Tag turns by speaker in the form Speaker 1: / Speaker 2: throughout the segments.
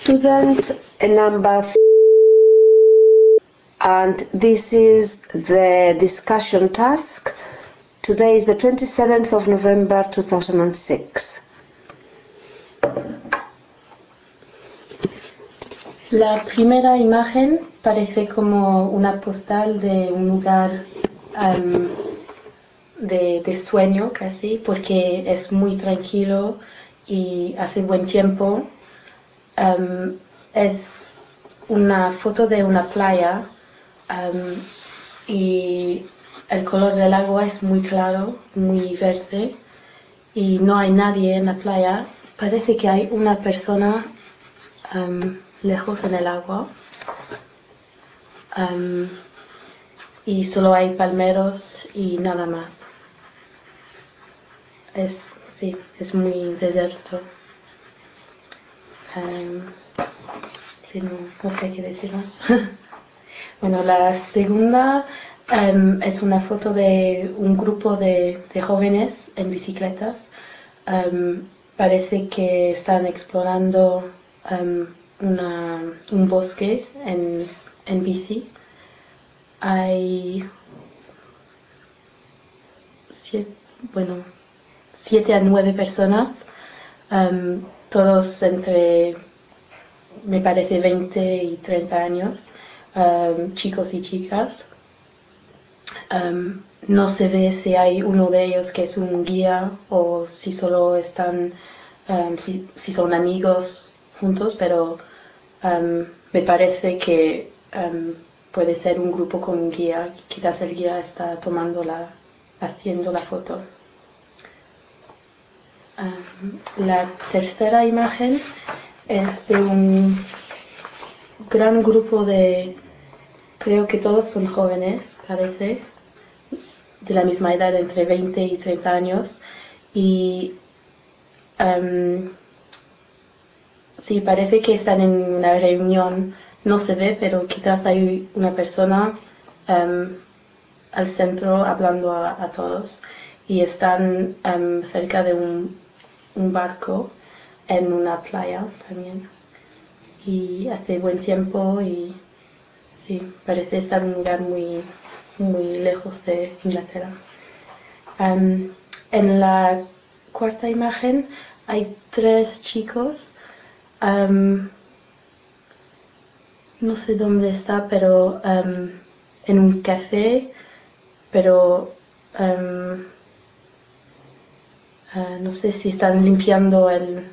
Speaker 1: Student number and this is the discussion task. Today is the 27th of November 2006.
Speaker 2: La primera imagen parece como una postal de un lugar de sueño casi, porque es muy tranquilo y hace buen tiempo. Es una foto de una playa y el color del agua es muy claro, muy verde y no hay nadie en la playa. Parece que hay una persona lejos en el agua y solo hay palmeros y nada más. Es muy desierto. Sí, no sé qué decir. Bueno, la segunda es una foto de un grupo de jóvenes en bicicletas. Parece que están explorando un bosque en bici. Hay 7 a 9 personas, todos entre, me parece, 20 y 30 años, chicos y chicas. No se ve si hay uno de ellos que es un guía o si solo están, si son amigos juntos, pero me parece que puede ser un grupo con un guía. Quizás el guía está haciendo la foto. La tercera imagen es de un gran grupo creo que todos son jóvenes, parece, de la misma edad, entre 20 y 30 años. Y sí, parece que están en una reunión, no se ve, pero quizás hay una persona al centro hablando a todos. Y están cerca de un barco en una playa también. Y hace buen tiempo y sí, parece estar en un lugar muy, muy lejos de Inglaterra. En la cuarta imagen hay 3 chicos. No sé dónde está, pero en un café, pero no sé si están limpiando el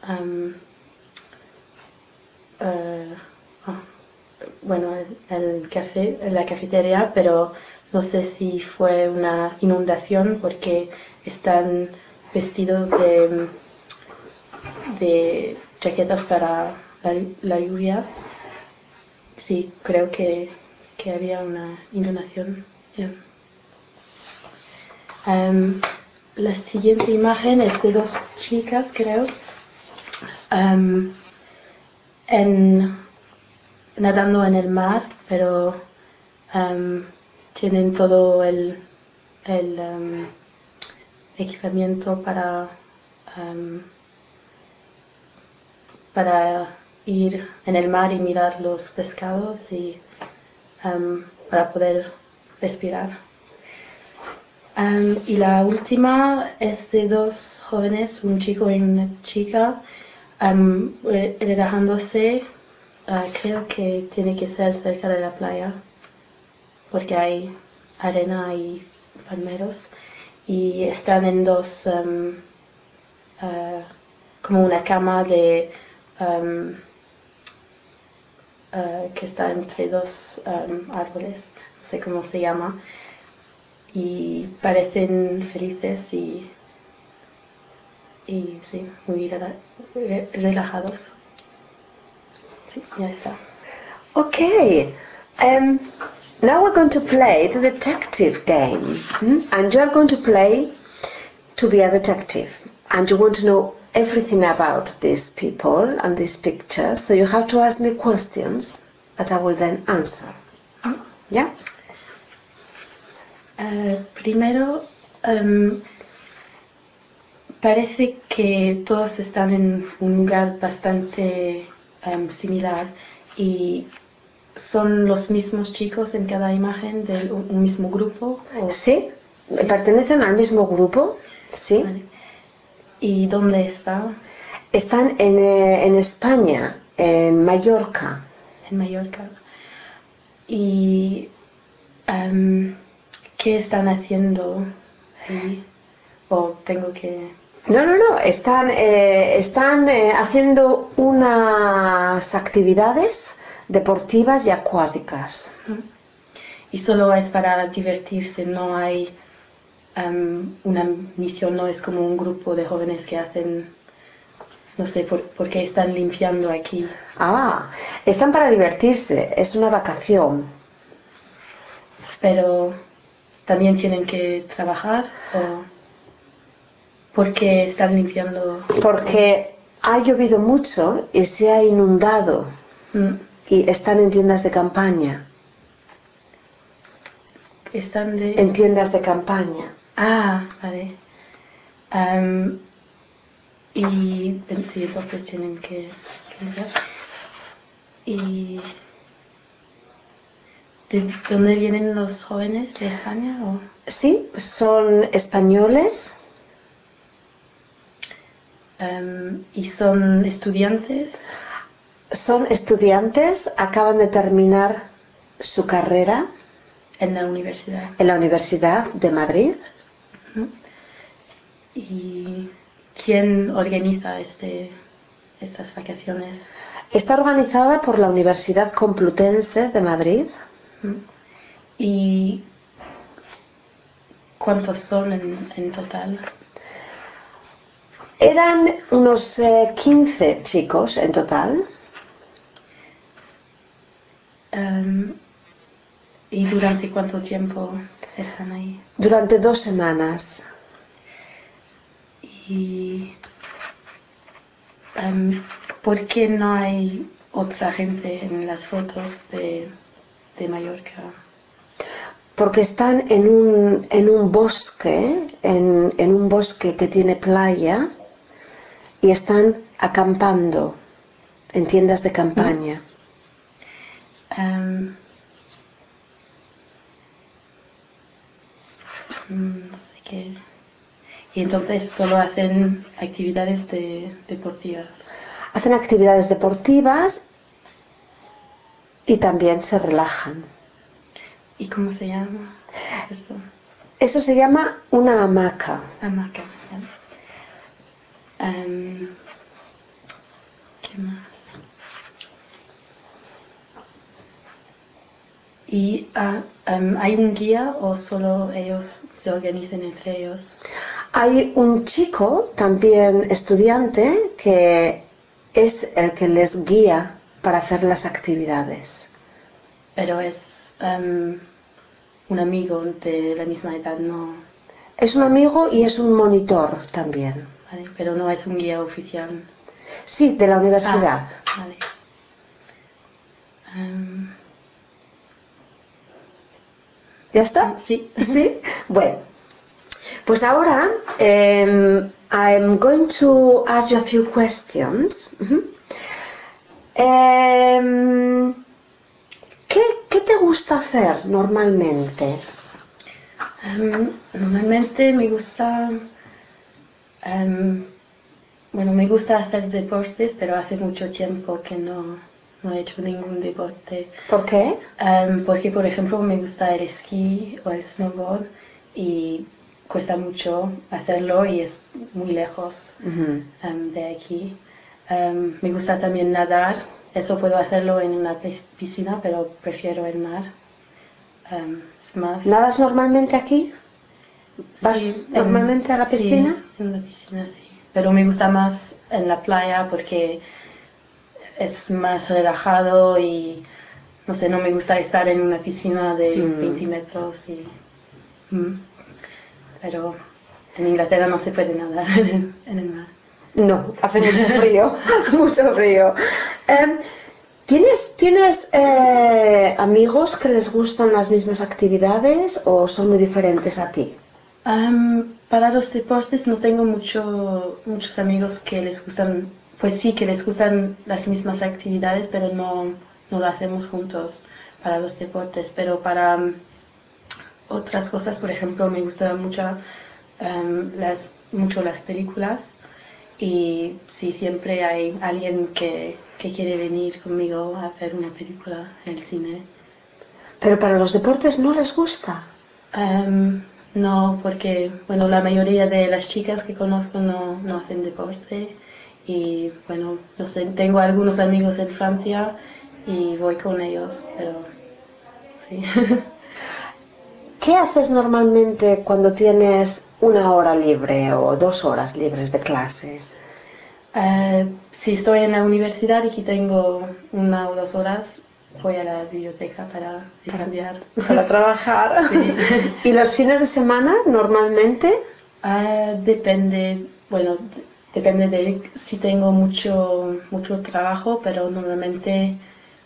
Speaker 2: café, la cafetería, pero no sé si fue una inundación porque están vestidos de chaquetas para la lluvia. Sí, creo que había una inundación. Yeah. La siguiente imagen es de 2 chicas, creo, nadando en el mar, pero tienen todo el equipamiento para ir en el mar y mirar los pescados y para poder respirar. Y la última es de 2 jóvenes, un chico y una chica, relajándose. Creo que tiene que ser cerca de la playa porque hay arena y palmeros y están en como una cama que está entre 2 árboles, no sé cómo se llama, y parecen felices y sí, muy relajados. Sí, ya está.
Speaker 1: Okay, now we're going to play the detective game. And you are going to play to be a detective. And you want to know everything about these people and these pictures. So you have to ask me questions that I will then answer. Yeah?
Speaker 2: Primero, parece que todos están en un lugar bastante similar y son los mismos chicos en cada imagen de un mismo grupo.
Speaker 1: Sí,
Speaker 2: Sí.
Speaker 1: pertenecen al mismo grupo, sí.
Speaker 2: Vale. ¿Y dónde está?
Speaker 1: Están en España, en Mallorca.
Speaker 2: En Mallorca. ¿Y qué están haciendo ahí? ¿O tengo que...?
Speaker 1: No, están haciendo unas actividades deportivas y acuáticas.
Speaker 2: Y solo es para divertirse, no hay una misión, no es como un grupo de jóvenes que hacen, no sé, por qué están limpiando aquí.
Speaker 1: Ah, están para divertirse, es una vacación.
Speaker 2: Pero también tienen que trabajar o por qué están limpiando.
Speaker 1: Porque ha llovido mucho y se ha inundado
Speaker 2: Mm,
Speaker 1: y están en tiendas de campaña.
Speaker 2: Están de...
Speaker 1: En tiendas de campaña.
Speaker 2: Ah, vale. Y sí, entonces tienen que limpiar. ¿Y de dónde vienen los jóvenes? ¿De España o...?
Speaker 1: Sí, son españoles.
Speaker 2: ¿Y son estudiantes?
Speaker 1: Son estudiantes, acaban de terminar su carrera
Speaker 2: En la universidad.
Speaker 1: en la Universidad de Madrid.
Speaker 2: ¿Y quién organiza estas vacaciones?
Speaker 1: Está organizada por la Universidad Complutense de Madrid.
Speaker 2: ¿Y cuántos son en total?
Speaker 1: Eran unos 15 chicos en total.
Speaker 2: ¿Y durante cuánto tiempo están ahí?
Speaker 1: Durante 2 semanas.
Speaker 2: ¿Y por qué no hay otra gente en las fotos de Mallorca?
Speaker 1: Porque están en un bosque, en un bosque que tiene playa y están acampando en tiendas de campaña.
Speaker 2: No sé qué. Y entonces solo hacen actividades deportivas.
Speaker 1: Hacen actividades deportivas y también se relajan.
Speaker 2: ¿Y cómo se llama esto?
Speaker 1: Eso se llama una hamaca.
Speaker 2: Hamaca. ¿Qué más? ¿Y hay un guía o solo ellos se organizan entre ellos?
Speaker 1: Hay un chico, también estudiante, que es el que les guía para hacer las actividades.
Speaker 2: Pero es un amigo de la misma edad, no.
Speaker 1: Es un amigo y es un monitor también.
Speaker 2: Vale, pero no es un guía oficial.
Speaker 1: Sí, de la universidad.
Speaker 2: Vale.
Speaker 1: ¿Ya está?
Speaker 2: Sí.
Speaker 1: Sí. Bueno, pues ahora I'm going to ask you a few questions. Em, ¿Qué te gusta hacer normalmente?
Speaker 2: Normalmente me gusta, bueno, me gusta hacer deportes, pero hace mucho tiempo que no he hecho ningún deporte.
Speaker 1: ¿Por qué?
Speaker 2: Porque, por ejemplo, me gusta el esquí o el snowboard y cuesta mucho hacerlo y es muy lejos de aquí. Me gusta también nadar, eso puedo hacerlo en una piscina, pero prefiero el mar. Es más...
Speaker 1: ¿Nadas normalmente aquí? ¿Vas
Speaker 2: Sí,
Speaker 1: normalmente a la piscina?
Speaker 2: sí, en la piscina sí. Pero me gusta más en la playa porque es más relajado y no sé, no me gusta estar en una piscina de 20 metros pero en Inglaterra no se puede nadar en el mar.
Speaker 1: No, hace mucho frío, mucho frío. ¿Tienes amigos que les gustan las mismas actividades o son muy diferentes a ti?
Speaker 2: Para los deportes no tengo muchos amigos que les gustan pues sí que les gustan las mismas actividades, pero no lo hacemos juntos para los deportes. Pero para otras cosas, por ejemplo, me gustan mucho las películas. Y sí, siempre hay alguien que quiere venir conmigo a ver una película en el cine.
Speaker 1: Pero para los deportes no les gusta.
Speaker 2: No, porque bueno, la mayoría de las chicas que conozco no hacen deporte. Y bueno, no sé, tengo algunos amigos en Francia y voy con ellos, pero sí.
Speaker 1: ¿Qué haces normalmente cuando tienes una hora libre o 2 horas libres de clase?
Speaker 2: Si estoy en la universidad y que tengo 1 o 2 horas, voy a la biblioteca para estudiar.
Speaker 1: Para trabajar.
Speaker 2: Sí.
Speaker 1: ¿Y los fines de semana normalmente?
Speaker 2: Depende, bueno, depende de si tengo mucho trabajo, pero normalmente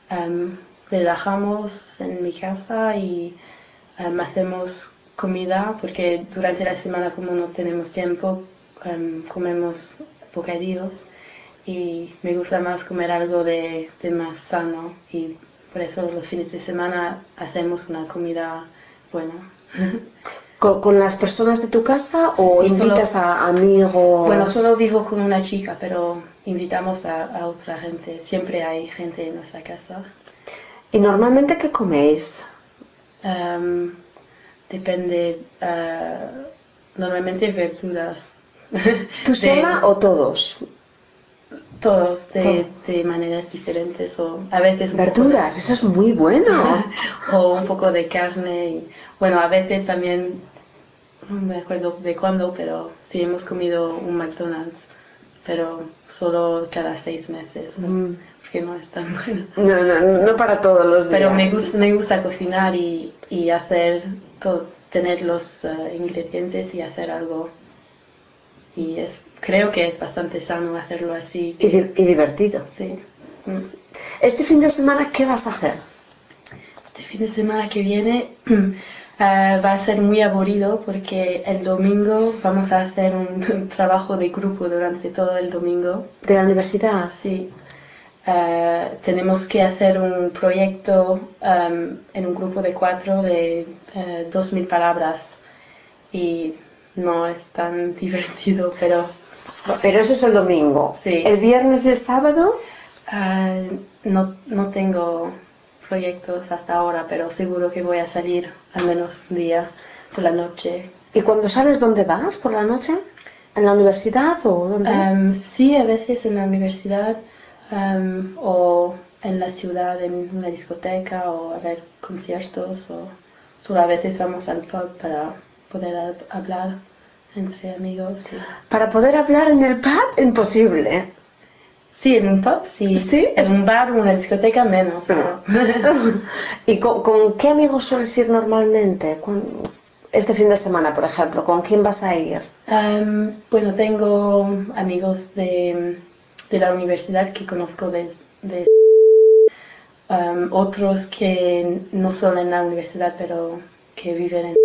Speaker 2: relajamos en mi casa y hacemos comida, porque durante la semana como no tenemos tiempo, comemos bocadillos y me gusta más comer algo de más sano y por eso los fines de semana hacemos una comida buena.
Speaker 1: ¿Con las personas de tu casa o
Speaker 2: Sí,
Speaker 1: invitas a amigos?
Speaker 2: bueno, solo vivo con una chica, pero invitamos a otra gente. Siempre hay gente en nuestra casa.
Speaker 1: ¿Y normalmente qué coméis?
Speaker 2: Em, Depende, normalmente verduras.
Speaker 1: ¿Tú sola
Speaker 2: De
Speaker 1: o todos?
Speaker 2: todos,
Speaker 1: Todo.
Speaker 2: de maneras diferentes, o a veces un poco de,
Speaker 1: Verduras, eso es muy bueno.
Speaker 2: o un poco de carne. Y, bueno, a veces también, no me acuerdo de cuándo, pero sí hemos comido un McDonald's, pero solo cada 6 meses, porque no es tan bueno.
Speaker 1: No, no, no para todos los
Speaker 2: Pero
Speaker 1: días.
Speaker 2: me gusta cocinar y hacer todo, tener los ingredientes y hacer algo. Y creo que es bastante sano hacerlo así.
Speaker 1: Y divertido.
Speaker 2: Sí. Mm.
Speaker 1: Este fin de semana, ¿qué vas a hacer?
Speaker 2: Este fin de semana que viene va a ser muy aburrido porque el domingo vamos a hacer un trabajo de grupo durante todo el domingo.
Speaker 1: ¿De la universidad?
Speaker 2: Sí. Tenemos que hacer un proyecto en un grupo de 4 de 2000 palabras y no es tan divertido, pero
Speaker 1: Pero eso es el domingo.
Speaker 2: sí.
Speaker 1: ¿El viernes y el sábado?
Speaker 2: No tengo proyectos hasta ahora, pero seguro que voy a salir al menos un día por la noche.
Speaker 1: ¿Y cuando sales, dónde vas por la noche? ¿En la universidad o dónde?
Speaker 2: Sí, a veces en la universidad o en la ciudad, en una discoteca o a ver conciertos o solo a veces vamos al pub para poder hablar entre amigos.
Speaker 1: Para poder hablar en el pub, imposible.
Speaker 2: Sí, en un pub, sí.
Speaker 1: ¿Sí?
Speaker 2: En un bar o una discoteca menos, pero...
Speaker 1: ¿Y con qué amigos sueles ir normalmente? Este fin de semana, por ejemplo, ¿con quién vas a ir?
Speaker 2: Bueno, tengo amigos de la universidad que conozco desde otros que no son en la universidad, pero que viven en...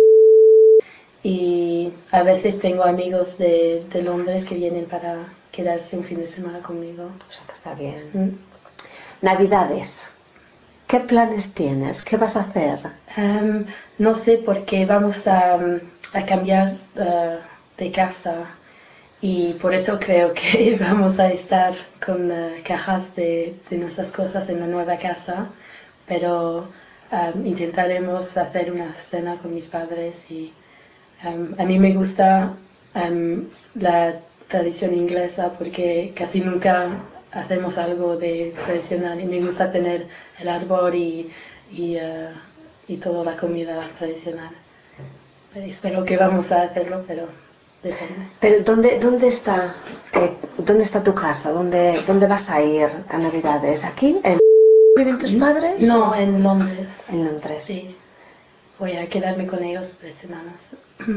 Speaker 2: Y a veces tengo amigos de Londres que vienen para quedarse un fin de semana conmigo.
Speaker 1: O sea que está bien. Navidades. ¿Qué planes tienes? ¿Qué vas a hacer?
Speaker 2: No sé porque vamos a cambiar de casa y por eso creo que vamos a estar con cajas de nuestras cosas en la nueva casa, pero intentaremos hacer una cena con mis padres y a mí me gusta la tradición inglesa porque casi nunca hacemos algo de tradicional y me gusta tener el árbol y, eh, y toda la comida tradicional. Espero que vamos a hacerlo, pero depende.
Speaker 1: Pero ¿dónde está tu casa? ¿Dónde vas a ir a Navidades? ¿Aquí? ¿Viven tus padres?
Speaker 2: No, en Londres.
Speaker 1: En Londres.
Speaker 2: Sí, voy a quedarme con ellos 3 semanas.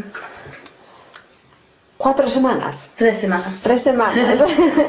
Speaker 1: 4 semanas.
Speaker 2: 3 semanas.
Speaker 1: 3 semanas.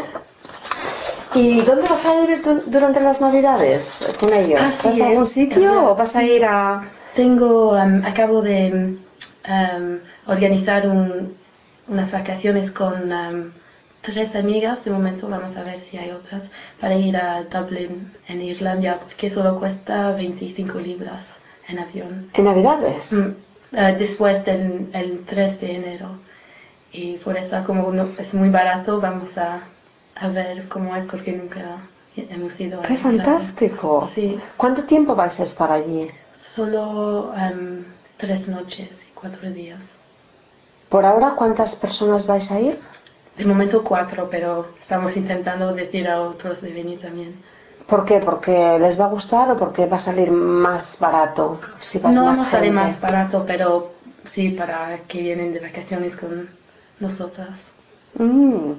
Speaker 1: ¿Y dónde vas a ir durante las Navidades con ellos? ¿Vas
Speaker 2: Sí,
Speaker 1: a algún sitio o vas a ir a...?
Speaker 2: acabo de organizar unas vacaciones con 3 amigas, de momento vamos a ver si hay otras, para ir a Dublin, en Irlanda, porque solo cuesta 25 libras en avión.
Speaker 1: ¿En Navidades?
Speaker 2: Después del el 3 de enero. Y por eso, como es muy barato, vamos a ver cómo es, porque nunca hemos ido a
Speaker 1: ¡Qué
Speaker 2: Irlanda.
Speaker 1: fantástico!
Speaker 2: Sí,
Speaker 1: ¿Cuánto tiempo vais a estar allí?
Speaker 2: solo 3 noches y 4 días.
Speaker 1: Por ahora, ¿cuántas personas vais a ir?
Speaker 2: De momento 4, pero estamos intentando decir a otros de venir también.
Speaker 1: ¿Por qué? ¿Porque les va a gustar o porque va a salir más barato si vas
Speaker 2: No
Speaker 1: más
Speaker 2: nos sale
Speaker 1: gente?
Speaker 2: más barato, pero sí para que vienen de vacaciones con nosotras.
Speaker 1: Mm.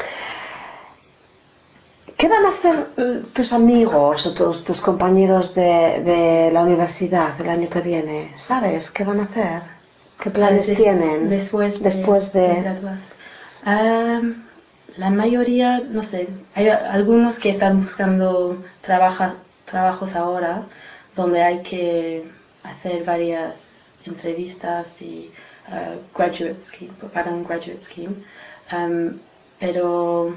Speaker 1: ¿Qué van a hacer tus amigos o tus compañeros de la universidad el año que viene? ¿Sabes qué van a hacer? ¿Qué planes tienen
Speaker 2: Después
Speaker 1: después
Speaker 2: de
Speaker 1: de...?
Speaker 2: graduar. La mayoría, no sé, hay algunos que están buscando trabajos ahora, donde hay que hacer varias entrevistas y graduate scheme, para un graduate scheme. Pero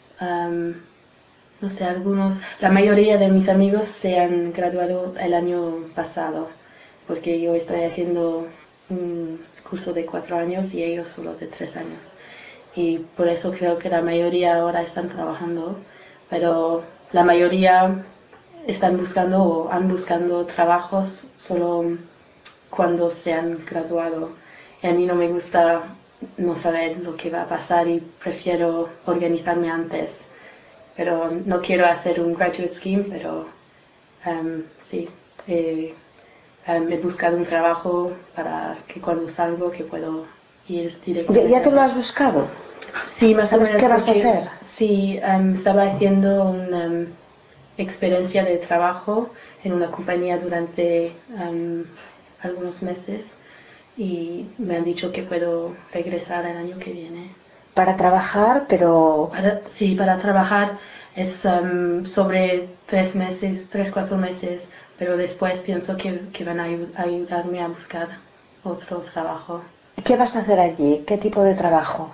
Speaker 2: no sé, la mayoría de mis amigos se han graduado el año pasado, porque yo estoy haciendo un curso de 4 años y ellos solo de 3 años. Y por eso creo que la mayoría ahora están trabajando, pero la mayoría están buscando o han buscando trabajos solo cuando se han graduado. Y a mí no me gusta no saber lo que va a pasar y prefiero organizarme antes. Pero no quiero hacer un graduate scheme, pero sí, he buscado un trabajo para que cuando salgo que puedo ir directamente.
Speaker 1: ¿Ya te lo has buscado?
Speaker 2: Sí, más o
Speaker 1: ¿Sabes
Speaker 2: menos,
Speaker 1: qué vas a
Speaker 2: porque
Speaker 1: hacer?
Speaker 2: sí, estaba haciendo una experiencia de trabajo en una compañía durante algunos meses y me han dicho que puedo regresar el año que viene.
Speaker 1: Para trabajar, pero...
Speaker 2: Sí, para trabajar es sobre 3 meses, 3, 4 meses, pero después pienso que van a ayudarme a buscar otro trabajo.
Speaker 1: ¿Qué vas a hacer allí? ¿Qué tipo de trabajo?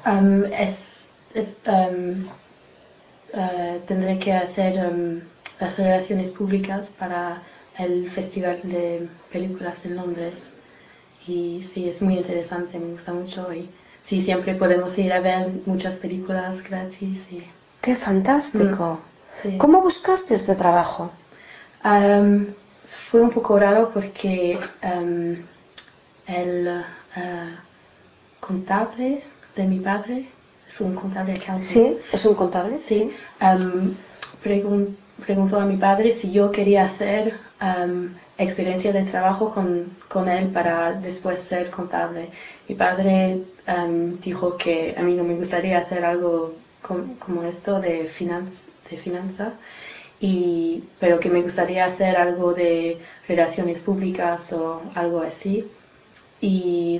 Speaker 2: Tendré que hacer las relaciones públicas para el Festival de Películas en Londres. Y sí, es muy interesante, me gusta mucho. Y sí, siempre podemos ir a ver muchas películas gratis.
Speaker 1: ¡Qué fantástico!
Speaker 2: Sí.
Speaker 1: ¿Cómo buscaste este trabajo?
Speaker 2: Fue un poco raro porque el contable de mi padre es un contable accountant.
Speaker 1: Sí, es un contable.
Speaker 2: Sí, preguntó a mi padre si yo quería hacer experiencia de trabajo con él para después ser contable. Mi padre dijo que a mí no me gustaría hacer algo como esto de finanza, pero que me gustaría hacer algo de relaciones públicas o algo así. Y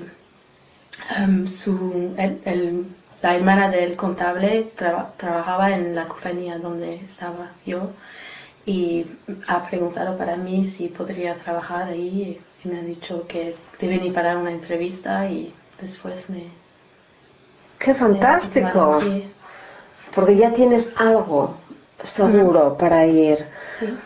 Speaker 2: la hermana del contable trabajaba en la compañía donde estaba yo y ha preguntado para mí si podría trabajar ahí y me ha dicho que deben ir para una entrevista y después
Speaker 1: ¡Qué
Speaker 2: me
Speaker 1: fantástico!
Speaker 2: confirmaron, sí.
Speaker 1: Porque ya tienes algo seguro para ir.
Speaker 2: Sí.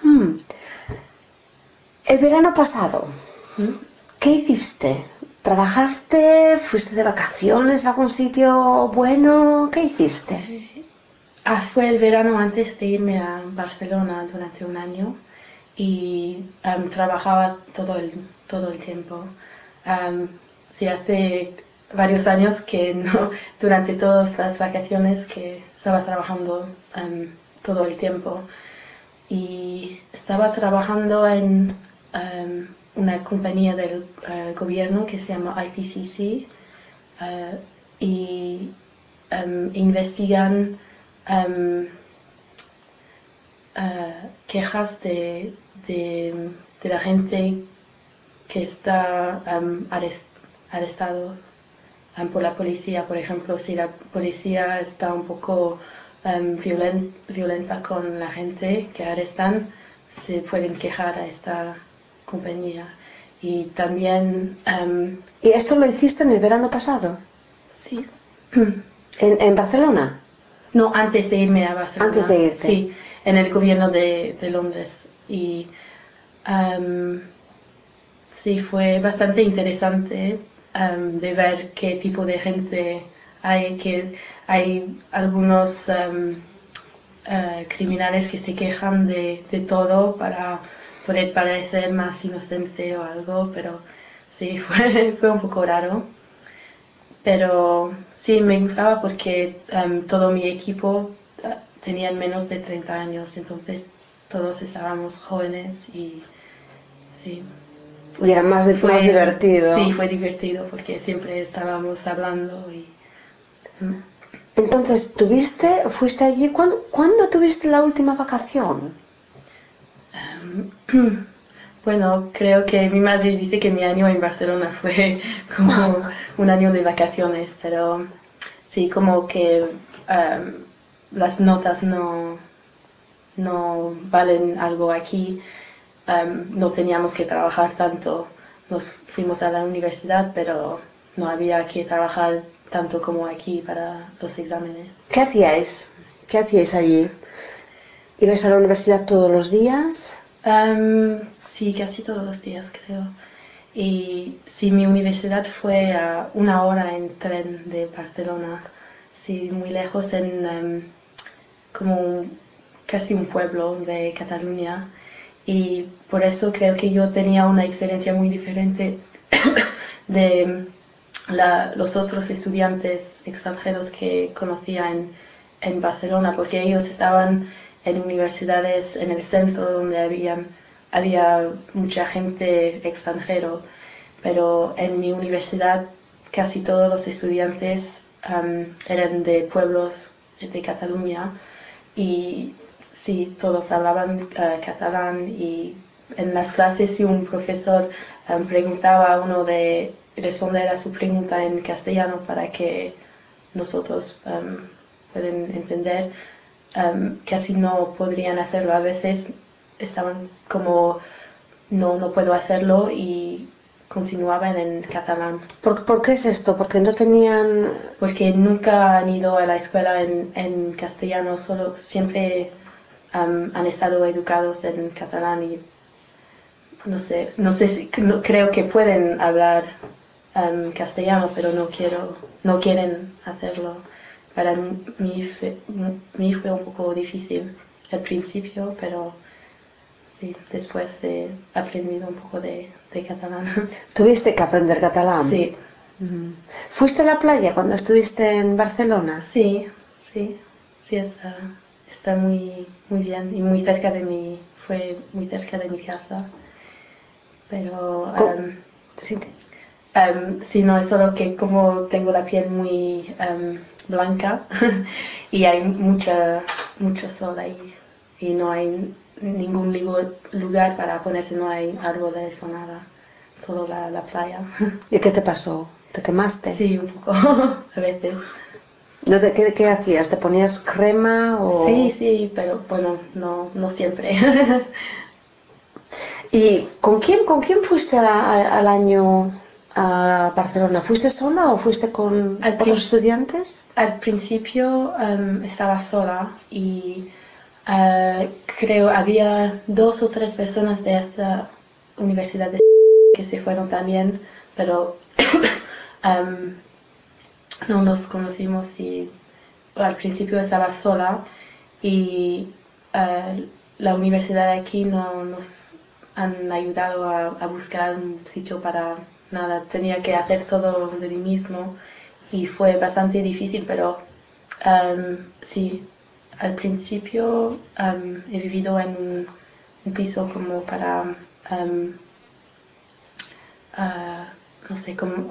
Speaker 1: El verano pasado, ¿qué hiciste? ¿Trabajaste? ¿Fuiste de vacaciones a algún sitio bueno? ¿Qué hiciste?
Speaker 2: Fue el verano antes de irme a Barcelona durante un año y trabajaba todo el tiempo. Sí, hace varios años que no, durante todas las vacaciones que estaba trabajando todo el tiempo. Y estaba trabajando en una compañía del gobierno que se llama IPCC y investigan quejas de la gente que está arrestado por la policía. Por ejemplo, si la policía está un poco violenta con la gente que arrestan, se pueden quejar a esta compañía. Y también...
Speaker 1: ¿Y esto lo hiciste en el verano pasado?
Speaker 2: sí.
Speaker 1: ¿En Barcelona?
Speaker 2: No, antes de irme a Barcelona.
Speaker 1: Antes de irte.
Speaker 2: Sí, en el gobierno de Londres. Y sí, fue bastante interesante de ver qué tipo de gente hay, que hay algunos criminales que se quejan de todo para poder parecer más inocente o algo, pero sí, fue un poco raro. Pero sí, me gustaba porque todo mi equipo tenían menos de 30 años, entonces todos estábamos jóvenes y sí.
Speaker 1: Y era más divertido.
Speaker 2: Sí, fue divertido porque siempre estábamos hablando y...
Speaker 1: Entonces, fuiste allí, ¿cuándo tuviste la última vacación?
Speaker 2: Bueno, creo que mi madre dice que mi año en Barcelona fue como un año de vacaciones, pero sí, como que las notas no valen algo aquí. No teníamos que trabajar tanto. Nos fuimos a la universidad, pero no había que trabajar tanto como aquí para los exámenes.
Speaker 1: ¿Qué hacíais? ¿Qué hacíais allí? ¿Ibas a la universidad todos los días?
Speaker 2: Sí, casi todos los días, creo. Y sí, mi universidad fue a 1 hora en tren de Barcelona. Sí, muy lejos como casi un pueblo de Cataluña. Y por eso creo que yo tenía una experiencia muy diferente de los otros estudiantes extranjeros que conocía en Barcelona, porque ellos estaban en universidades en el centro donde había mucha gente extranjero, pero en mi universidad casi todos los estudiantes eran de pueblos de Cataluña y sí, todos hablaban catalán y en las clases si un profesor preguntaba a uno de responder a su pregunta en castellano para que nosotros puedan entender, casi no podrían hacerlo. A veces estaban como no puedo hacerlo y continuaban en catalán.
Speaker 1: ¿Por qué es esto? Porque no tenían...
Speaker 2: Porque nunca han ido a la escuela en castellano, solo siempre han estado educados en catalán y no sé si creo que pueden hablar castellano, pero no quieren hacerlo. Para mí fue un poco difícil al principio, pero sí, después he aprendido un poco de catalán.
Speaker 1: Tuviste que aprender catalán.
Speaker 2: Sí.
Speaker 1: ¿Fuiste a la playa cuando estuviste en Barcelona?
Speaker 2: Sí, sí, sí, está muy bien y muy cerca fue muy cerca de mi casa. Pero
Speaker 1: Sí.
Speaker 2: sí, no es solo que como tengo la piel muy blanca y hay mucho sol ahí y no hay ningún lugar para ponerse, no hay árboles o nada, solo la playa.
Speaker 1: ¿Y qué te pasó? ¿Te quemaste?
Speaker 2: Sí, un poco, a veces.
Speaker 1: ¿Qué hacías? ¿Te ponías crema o...?
Speaker 2: Sí, pero bueno, no siempre.
Speaker 1: ¿Y con quién fuiste al año a Barcelona? ¿Fuiste sola o fuiste con
Speaker 2: Al,
Speaker 1: otros
Speaker 2: prin-
Speaker 1: estudiantes?
Speaker 2: al principio estaba sola y creo había 2 o 3 personas de esta universidad que se fueron también, pero no nos conocimos y al principio estaba sola y la universidad de aquí no nos han ayudado a buscar un sitio para nada. Tenía que hacer todo de mí mismo y fue bastante difícil, pero sí, al principio he vivido en un piso como para, no sé, como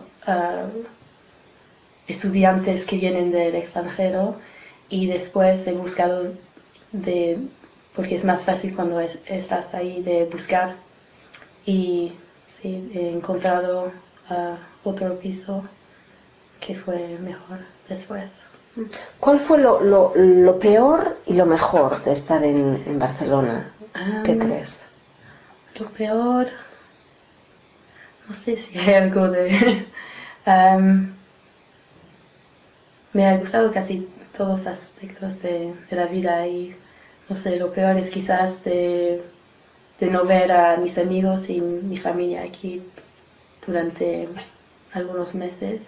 Speaker 2: estudiantes que vienen del extranjero y después he buscado porque es más fácil cuando estás ahí de buscar y sí, he encontrado otro piso que fue mejor después.
Speaker 1: ¿Cuál fue lo peor y lo mejor de estar en Barcelona? ¿Qué crees?
Speaker 2: Lo peor, no sé si hay algo de... me ha gustado casi todos aspectos de la vida y no sé, lo peor es quizás de no ver a mis amigos y mi familia aquí durante algunos meses.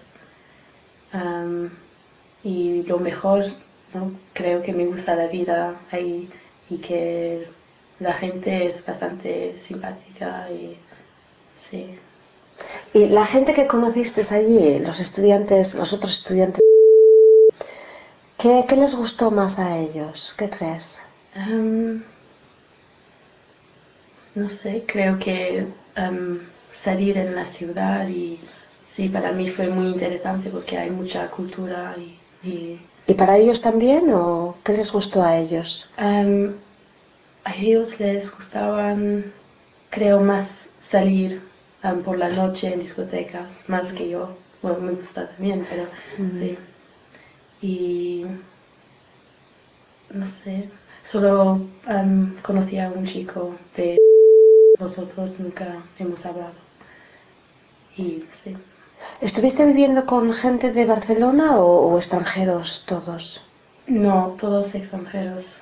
Speaker 2: Y lo mejor, ¿no? Creo que me gusta la vida ahí y que la gente es bastante simpática y sí.
Speaker 1: Y la gente que conociste allí, los estudiantes, los otros estudiantes, ¿qué les gustó más a ellos? ¿Qué crees?
Speaker 2: No sé, creo que salir en la ciudad y sí, para mí fue muy interesante porque hay mucha cultura y
Speaker 1: ¿Y para ellos también o qué les gustó a ellos?
Speaker 2: a ellos les gustaban, creo, más salir por la noche en discotecas, más que yo. Bueno, me gusta también, pero sí. Y no sé, solo conocí a un chico de nosotros, nunca hemos hablado. Y sí.
Speaker 1: ¿Estuviste viviendo con gente de Barcelona o extranjeros todos?
Speaker 2: No, todos extranjeros.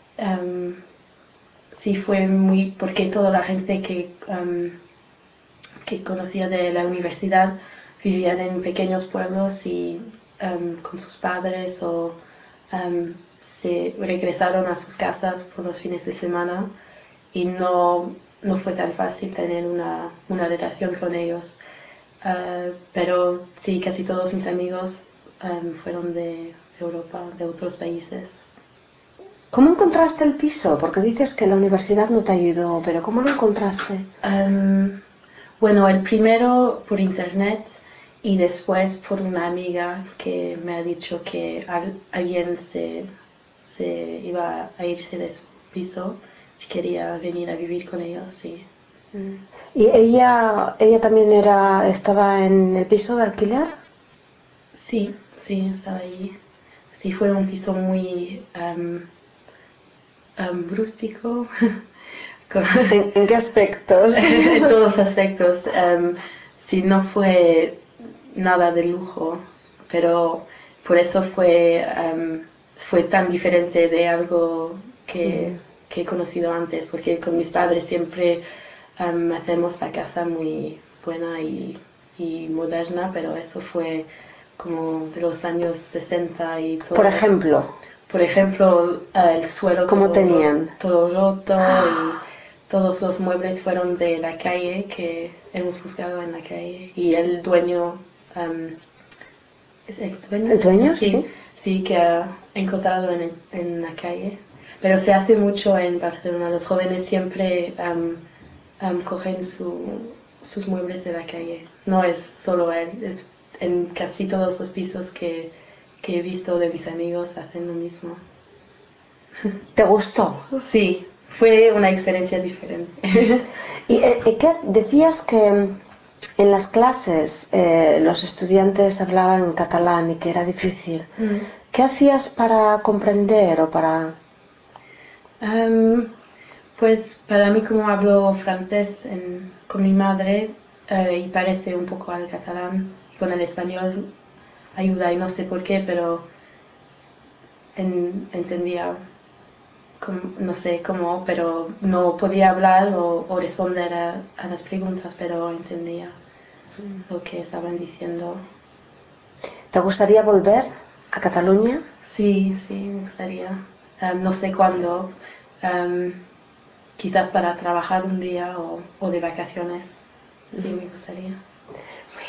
Speaker 2: Sí, fue muy, porque toda la gente que conocía de la universidad vivían en pequeños pueblos y con sus padres o se regresaron a sus casas por los fines de semana y no fue tan fácil tener una relación con ellos. Pero sí, casi todos mis amigos fueron de Europa, de otros países.
Speaker 1: ¿Cómo encontraste el piso? Porque dices que la universidad no te ayudó, pero ¿cómo lo encontraste?
Speaker 2: Bueno, el primero por internet y después por una amiga que me ha dicho que alguien se iba a irse de su piso si quería venir a vivir con ellos, sí.
Speaker 1: ¿Y ella también estaba en el piso de alquiler?
Speaker 2: Sí, sí, estaba ahí. Sí, fue un piso muy rústico.
Speaker 1: ¿En qué aspectos?
Speaker 2: En todos aspectos. Sí, no fue nada de lujo, pero por eso fue tan diferente de algo que he conocido antes, porque con mis padres siempre hacemos la casa muy buena y moderna, pero eso fue como de los años 60 y todo.
Speaker 1: Por ejemplo,
Speaker 2: Por ejemplo, el suelo
Speaker 1: ¿cómo tenían?
Speaker 2: todo roto y todos los muebles fueron de la calle que hemos buscado en la calle y el dueño ¿es el dueño?
Speaker 1: ¿El dueño?
Speaker 2: Sí,
Speaker 1: Sí.
Speaker 2: sí, que ha encontrado en la calle. Pero se hace mucho en Barcelona. Los jóvenes siempre cogen sus muebles de la calle. No es solo él, es en casi todos los pisos que he visto de mis amigos hacen lo mismo.
Speaker 1: ¿Te gustó?
Speaker 2: Sí, fue una experiencia diferente.
Speaker 1: ¿Y qué decías que en las clases los estudiantes hablaban en catalán y que era difícil? ¿Qué hacías para comprender o para...?
Speaker 2: Pues para mí como hablo francés con mi madre y parece un poco al catalán y con el español ayuda y no sé por qué, pero entendía, no sé cómo, pero no podía hablar o responder a las preguntas, pero entendía lo que estaban diciendo.
Speaker 1: ¿Te gustaría volver a Cataluña?
Speaker 2: Sí, sí, me gustaría. No sé cuándo. Quizás para trabajar un día o de vacaciones. Sí, me gustaría.